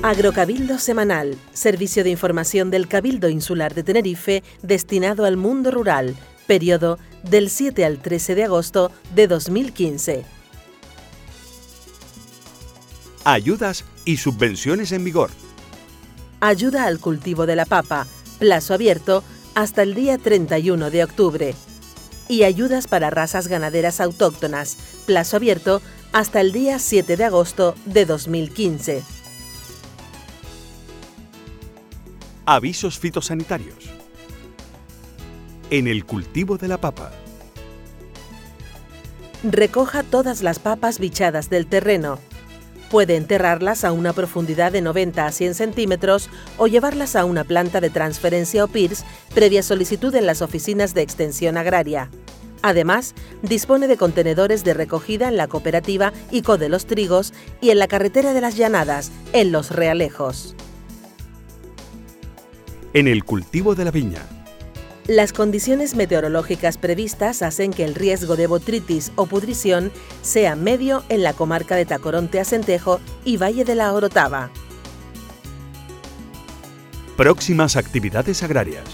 Agrocabildo Semanal, servicio de información del Cabildo Insular de Tenerife destinado al mundo rural, periodo del 7 al 13 de agosto de 2015. Ayudas y subvenciones en vigor. Ayuda al cultivo de la papa, plazo abierto hasta el día 31 de octubre. Y ayudas para razas ganaderas autóctonas, plazo abierto hasta el día 7 de agosto de 2015. Avisos fitosanitarios. En el cultivo de la papa. Recoja todas las papas bichadas del terreno. Puede enterrarlas a una profundidad de 90 a 100 centímetros o llevarlas a una planta de transferencia o PIRS previa solicitud en las oficinas de Extensión Agraria. Además, dispone de contenedores de recogida en la cooperativa ICO de los Trigos y en la carretera de las Llanadas, en Los Realejos. En el cultivo de la viña. Las condiciones meteorológicas previstas hacen que el riesgo de botrytis o pudrición sea medio en la comarca de Tacoronte-Acentejo y Valle de la Orotava. Próximas actividades agrarias.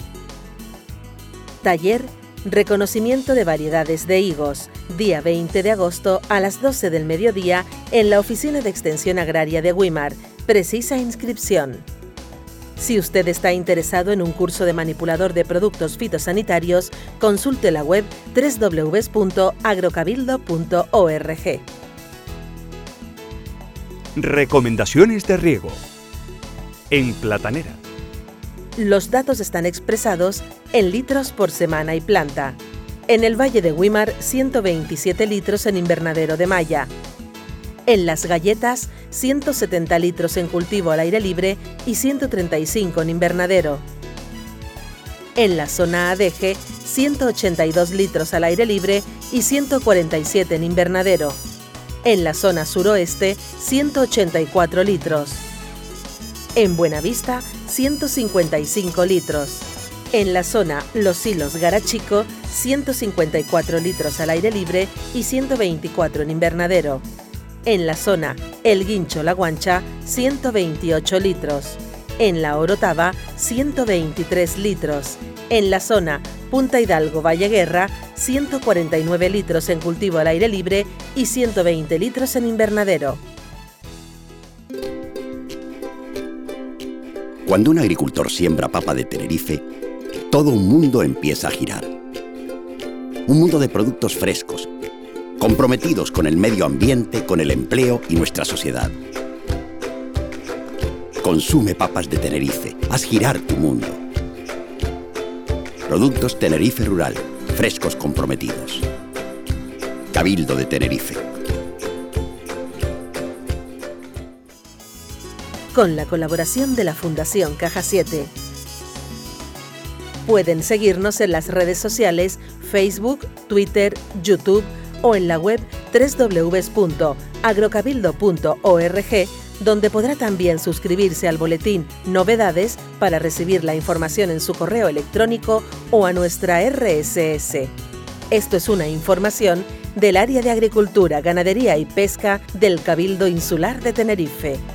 Taller Reconocimiento de variedades de higos, día 20 de agosto a las 12 del mediodía en la Oficina de Extensión Agraria de Güímar. Precisa inscripción. Si usted está interesado en un curso de manipulador de productos fitosanitarios, consulte la web www.agrocabildo.org. Recomendaciones de riego. En Platanera. Los datos están expresados en litros por semana y planta. En el Valle de Güímar, 127 litros en invernadero de malla. En Las Galletas, 170 litros en cultivo al aire libre y 135 en invernadero. En la zona Adeje, 182 litros al aire libre y 147 en invernadero. En la zona suroeste, 184 litros. En Buenavista, 155 litros. En la zona Los Hilos Garachico, 154 litros al aire libre y 124 en invernadero. En la zona El Guincho La Guancha, 128 litros. En la Orotava, 123 litros. En la zona Punta Hidalgo Valle Guerra, 149 litros en cultivo al aire libre y 120 litros en invernadero. Cuando un agricultor siembra papa de Tenerife, todo un mundo empieza a girar. Un mundo de productos frescos, comprometidos con el medio ambiente, con el empleo y nuestra sociedad. Consume papas de Tenerife, haz girar tu mundo. Productos Tenerife Rural, frescos comprometidos. Cabildo de Tenerife. Con la colaboración de la Fundación Caja 7. Pueden seguirnos en las redes sociales Facebook, Twitter, YouTube o en la web www.agrocabildo.org, donde podrá también suscribirse al boletín Novedades para recibir la información en su correo electrónico o a nuestra RSS. Esto es una información del Área de Agricultura, Ganadería y Pesca del Cabildo Insular de Tenerife.